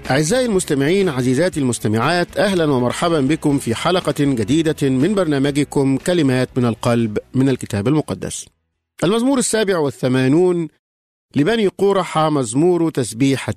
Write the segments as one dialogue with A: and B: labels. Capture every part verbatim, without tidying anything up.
A: أعزائي المستمعين، عزيزاتي المستمعات، أهلا ومرحبا بكم في حلقة جديدة من برنامجكم كلمات من القلب من الكتاب المقدس. المزمور السابع والثمانون لبني قورح، مزمور تسبيحة.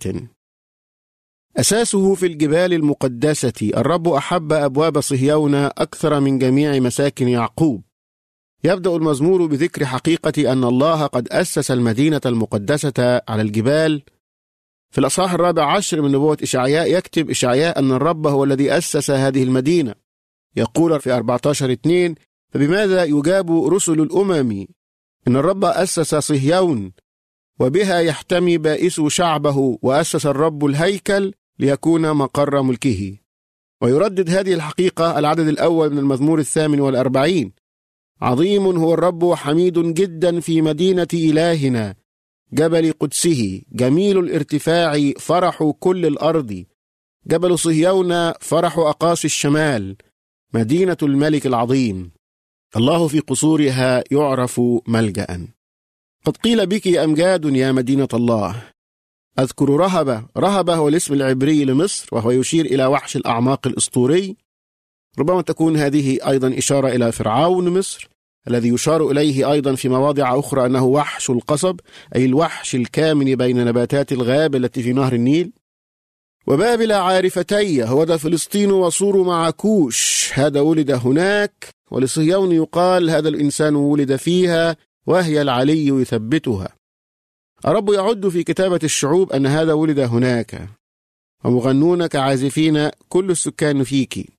A: أساسه في الجبال المقدسة، الرب أحب أبواب صهيون أكثر من جميع مساكن يعقوب. يبدأ المزمور بذكر حقيقة أن الله قد أسس المدينة المقدسة على الجبال. في الأصحاح الرابع عشر من نبوة إشعياء يكتب إشعياء أن الرب هو الذي أسس هذه المدينة. يقول في أربعة عشر اثنين: فبماذا يجاب رسل الأمم إن الرب أسس صهيون وبها يحتمي بائس شعبه، وأسس الرب الهيكل ليكون مقر ملكه. ويردد هذه الحقيقة العدد الأول من المزمور الثامن والأربعين: عظيم هو الرب وحميد جدا في مدينة إلهنا، جبل قدسه، جميل الارتفاع، فرح كل الأرض، جبل صهيون، فرح أقاصي الشمال، مدينة الملك العظيم، الله في قصورها يعرف ملجأ. قد قيل بك أمجاد يا مدينة الله. أذكر رهبة. رهبة هو الاسم العبري لمصر، وهو يشير إلى وحش الأعماق الأسطوري. ربما تكون هذه أيضا إشارة إلى فرعون مصر، الذي يشار إليه أيضا في مواضع أخرى أنه وحش القصب، أي الوحش الكامن بين نباتات الغاب التي في نهر النيل. وبابل عارفتي، هو ده فلسطين وصور مع كوش، هذا ولد هناك. ولصهيون يقال هذا الإنسان ولد فيها، وهي العلي يثبتها. الرب يعد في كتابة الشعوب أن هذا ولد هناك، ومغنون كعازفين كل السكان فيك.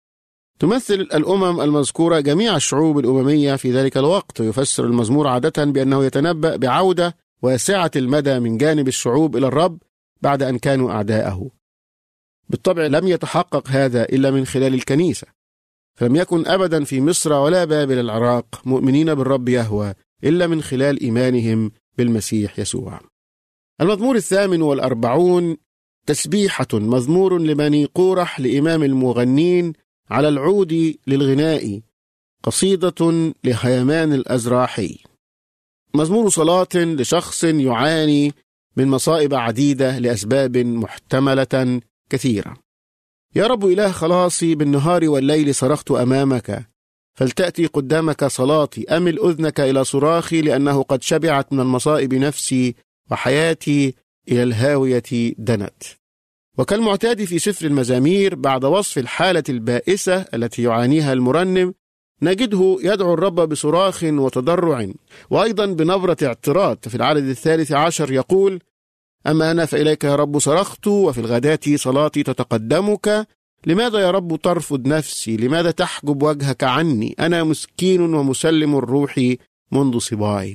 A: تمثل الأمم المذكورة جميع الشعوب الأممية في ذلك الوقت. يفسر المزمور عادة بأنه يتنبأ بعودة واسعة المدى من جانب الشعوب إلى الرب بعد أن كانوا أعداءه. بالطبع لم يتحقق هذا إلا من خلال الكنيسة، فلم يكن أبدا في مصر ولا بابل العراق مؤمنين بالرب يهوه إلا من خلال إيمانهم بالمسيح يسوع. المزمور الثامن والأربعون تسبيحة، مزمور لبني قورح لإمام المغنين على العود للغناء، قصيدة لهيمان الأزراحي. مزمور صلاة لشخص يعاني من مصائب عديدة لأسباب محتملة كثيرة. يا رب إله خلاصي، بالنهار والليل صرخت أمامك، فلتأتي قدامك صلاتي. أمل أذنك إلى صراخي، لأنه قد شبعت من المصائب نفسي، وحياتي إلى الهاوية دنت. وكالمعتاد في سفر المزامير، بعد وصف الحالة البائسة التي يعانيها المرنم، نجده يدعو الرب بصراخ وتضرع، وأيضا بنبرة اعتراض. في العدد الثالث عشر يقول: أما أنا فإليك يا رب صرخت، وفي الغداة صلاتي تتقدمك. لماذا يا رب ترفض نفسي؟ لماذا تحجب وجهك عني؟ أنا مسكين ومسلم الروح منذ صباي.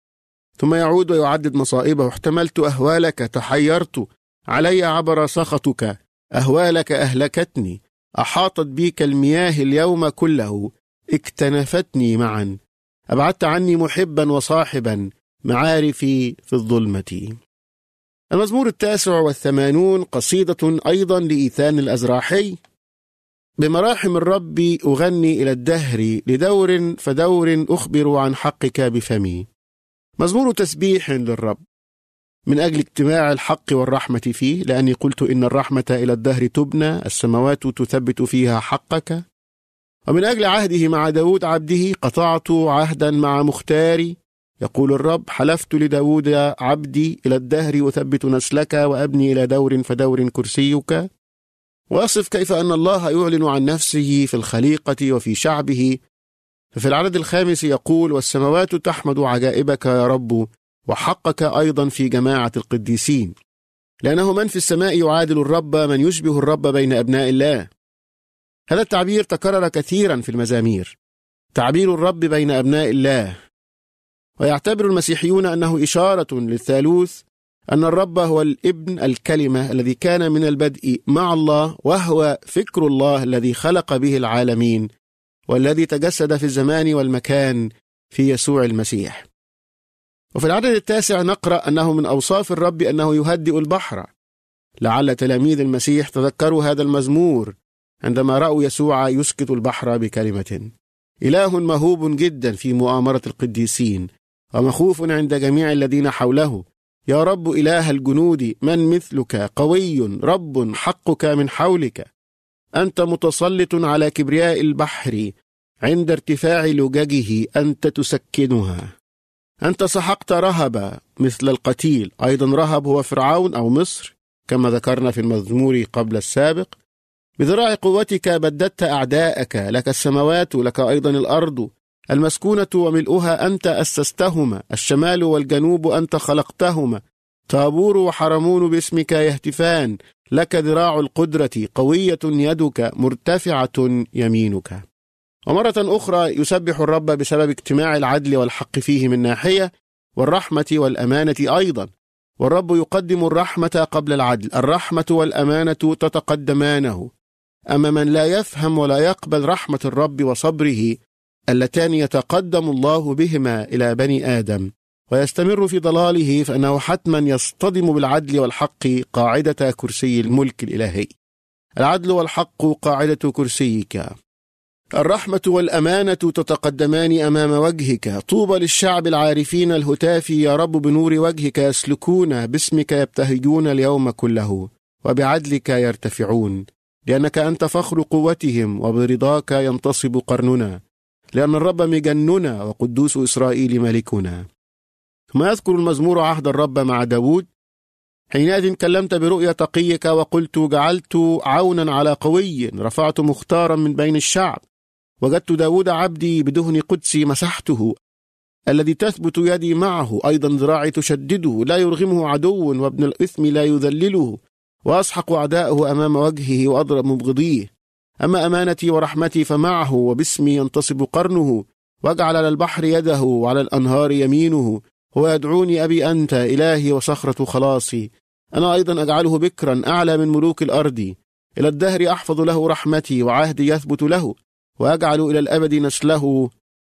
A: ثم يعود ويعدد مصائبه: احتملت أهوالك، تحيرت، علي عبر سخطك، أهوالك أهلكتني، أحاطت بي كالمياه اليوم كله، اكتنفتني معا، أبعدت عني محبا وصاحبا، معارفي في الظلمة. المزمور التاسع والثمانون قصيدة أيضا لإيثان الأزراحي. بمراحم الرب أغني إلى الدهر، لدور فدور أخبر عن حقك بفمي. مزمور تسبيح للرب من أجل اجتماع الحق والرحمة فيه، لأني قلت إن الرحمة إلى الدهر تبنى، السماوات تثبت فيها حقك. ومن أجل عهده مع داود عبده، قطعت عهدا مع مختاري. يقول الرب: حلفت لداود عبدي، إلى الدهر أثبت نسلك، وأبني إلى دور فدور كرسيك. وأصف كيف أن الله يعلن عن نفسه في الخليقة وفي شعبه. ففي العدد الخامس يقول: والسماوات تحمد عجائبك يا رب، وحقك أيضا في جماعة القديسين. لأنه من في السماء يعادل الرب؟ من يشبه الرب بين أبناء الله؟ هذا التعبير تكرر كثيرا في المزامير، تعبير الرب بين أبناء الله. ويعتبر المسيحيون أنه إشارة للثالوث، أن الرب هو الابن الكلمة الذي كان من البدء مع الله، وهو فكر الله الذي خلق به العالمين، والذي تجسد في الزمان والمكان في يسوع المسيح. وفي العدد التاسع نقرأ أنه من أوصاف الرب أنه يهدئ البحر. لعل تلاميذ المسيح تذكروا هذا المزمور عندما رأوا يسوع يسكت البحر بكلمة. إله مهوب جدا في مؤامرة القديسين، ومخوف عند جميع الذين حوله، يا رب إله الجنود، من مثلك قوي رب حقك من حولك. أنت متسلط على كبرياء البحر، عند ارتفاع لججه أنت تسكنها. أنت سحقت رهب مثل القتيل، أيضا رهب هو فرعون أو مصر كما ذكرنا في المزمور قبل السابق. بذراع قوتك بددت أعداءك، لك السماوات لك أيضا الأرض، المسكونة وملؤها أنت أسستهما، الشمال والجنوب أنت خلقتهما. طابور وحرمون باسمك يهتفان، لك ذراع القدرة، قوية يدك، مرتفعة يمينك. ومرة أخرى يسبح الرب بسبب اجتماع العدل والحق فيه من ناحية، والرحمة والأمانة أيضا. والرب يقدم الرحمة قبل العدل، الرحمة والأمانة تتقدمانه. أما من لا يفهم ولا يقبل رحمة الرب وصبره اللتان يتقدم الله بهما إلى بني آدم ويستمر في ضلاله، فإنه حتما يصطدم بالعدل والحق، قاعدة كرسي الملك الإلهي. العدل والحق قاعدة كرسيك. الرحمة والأمانة تتقدمان أمام وجهك. طوبى للشعب العارفين الهتاف، يا رب بنور وجهك يسلكون، باسمك يبتهجون اليوم كله، وبعدلك يرتفعون. لأنك أنت فخر قوتهم، وبرضاك ينتصب قرننا، لأن الرب مجننا وقدوس إسرائيل ملكنا. ثم يذكر المزمور عهد الرب مع داود. حينئذ كلمت برؤيا تقيك وقلت جعلت عونا على قوي، رفعت مختارا من بين الشعب. وجدت داود عبدي بدهن قدسي مسحته، الذي تثبت يدي معه، أيضا ذراعي تشدده، لا يرغمه عدو، وابن الإثم لا يذلله. وأسحق أعداءه أمام وجهه وأضرب مبغضيه. أما أمانتي ورحمتي فمعه، وباسمي ينتصب قرنه. واجعل على البحر يده وعلى الأنهار يمينه. هو يدعوني أبي أنت إلهي وصخرة خلاصي. أنا أيضا أجعله بكرا أعلى من ملوك الأرض. إلى الدهر أحفظ له رحمتي، وعهدي يثبت له، وأجعل إلى الأبد نسله،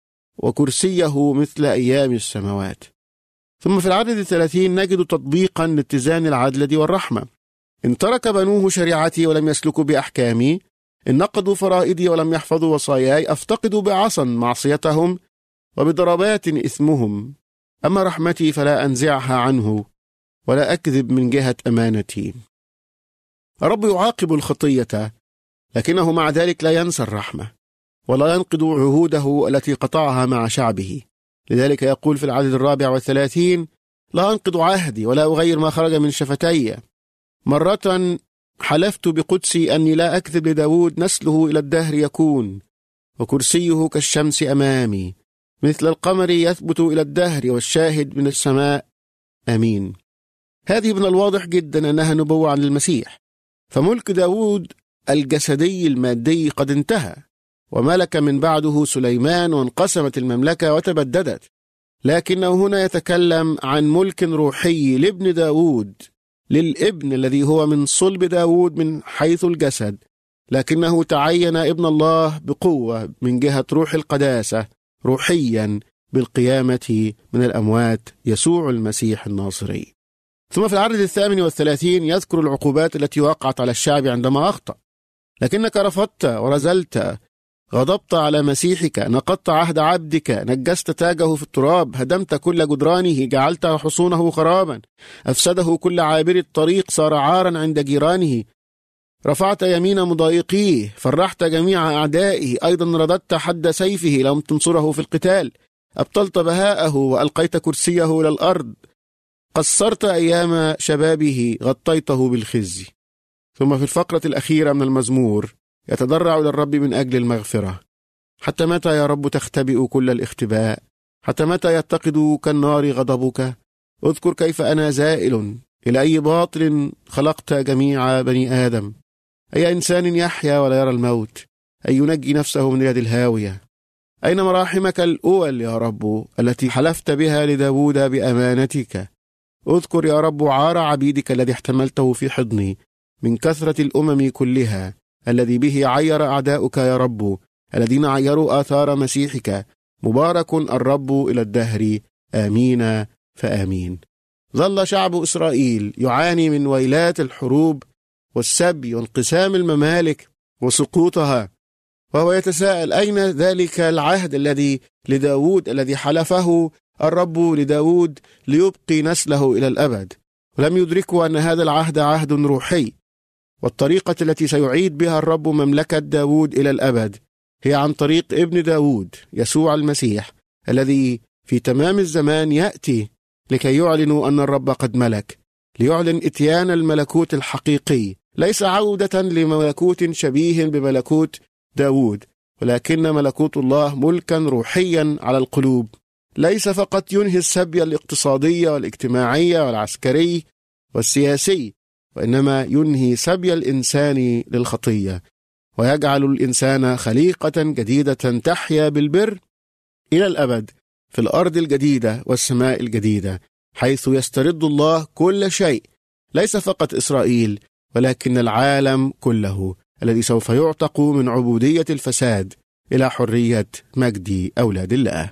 A: وكرسيه مثل أيام السماوات. ثم في العدد الثلاثين نجد تطبيقا لاتزان العدل والرحمة. إن ترك بنوه شريعتي ولم يسلكوا بأحكامي، إن نقضوا فرائدي ولم يحفظوا وصاياي، أفتقدوا بعصا معصيتهم، وبضربات إثمهم. أما رحمتي فلا أنزعها عنه، ولا أكذب من جهة أمانتي. الرب يعاقب الخطية، لكنه مع ذلك لا ينسى الرحمة، ولا ينقض عهوده التي قطعها مع شعبه. لذلك يقول في العدد الرابع والثلاثين: لا أنقض عهدي ولا أغير ما خرج من شفتي. مرة حلفت بقدسي أني لا أكذب لداود، نسله إلى الدهر يكون، وكرسيه كالشمس أمامي، مثل القمر يثبت إلى الدهر، والشاهد من السماء. آمين. هذه من الواضح جدا أنها نبوة عن المسيح. فملك داود الجسدي المادي قد انتهى، وملك من بعده سليمان، وانقسمت المملكة وتبددت. لكنه هنا يتكلم عن ملك روحي لابن داود، للابن الذي هو من صلب داود من حيث الجسد، لكنه تعين ابن الله بقوة من جهة روح القداسة روحيا بالقيامة من الأموات، يسوع المسيح الناصري. ثم في العدد الثامن والثلاثين يذكر العقوبات التي وقعت على الشعب عندما أخطأ. لكنك رفضت ورزلت، غضبت على مسيحك، نقضت عهد عبدك، نجست تاجه في التراب، هدمت كل جدرانه، جعلت حصونه خرابا، أفسده كل عابر الطريق، صار عارا عند جيرانه. رفعت يمين مضايقيه، فرحت جميع أعدائه، أيضا رددت حد سيفه، لم تنصره في القتال. أبطلت بهاءه وألقيت كرسيه إلى الأرض، قصرت أيام شبابه، غطيته بالخزي. ثم في الفقرة الأخيرة من المزمور يتضرع إلى الرب من أجل المغفرة. حتى متى يا رب تختبئ كل الاختباء؟ حتى متى يتقد كالنار غضبك؟ اذكر كيف أنا زائل، إلى أي باطل خلقت جميع بني آدم؟ أي إنسان يحيا ولا يرى الموت؟ أي ينجي نفسه من يد الهاوية؟ أين مراحمك الأول يا رب التي حلفت بها لداود بأمانتك؟ اذكر يا رب عار عبيدك الذي احتملته في حضني من كثرة الأمم كلها، الذي به عير أعداؤك يا رب، الذين عيروا آثار مسيحك. مبارك الرب إلى الدهر، آمين فآمين. ظل شعب إسرائيل يعاني من ويلات الحروب والسبي وانقسام الممالك وسقوطها، وهو يتساءل أين ذلك العهد الذي لداود الذي حلفه الرب لداود ليبقي نسله إلى الأبد، ولم يدركوا أن هذا العهد عهد روحي، والطريقة التي سيعيد بها الرب مملكة داود إلى الأبد هي عن طريق ابن داود يسوع المسيح، الذي في تمام الزمان يأتي لكي يعلنوا أن الرب قد ملك، ليعلن إتيان الملكوت الحقيقي، ليس عودة لملكوت شبيه بملكوت داود، ولكن ملكوت الله ملكا روحيا على القلوب، ليس فقط ينهي السبي الاقتصادي والاجتماعي والعسكري والسياسي، وإنما ينهي سبي الإنسان للخطية، ويجعل الإنسان خليقة جديدة تحيا بالبر إلى الأبد في الأرض الجديدة والسماء الجديدة، حيث يسترد الله كل شيء، ليس فقط إسرائيل ولكن العالم كله، الذي سوف يعتق من عبودية الفساد إلى حرية مجد أولاد الله.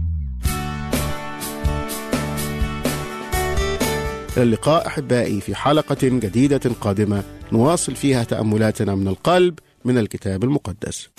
A: إلى اللقاء أحبائي في حلقة جديدة قادمة نواصل فيها تأملاتنا من القلب من الكتاب المقدس.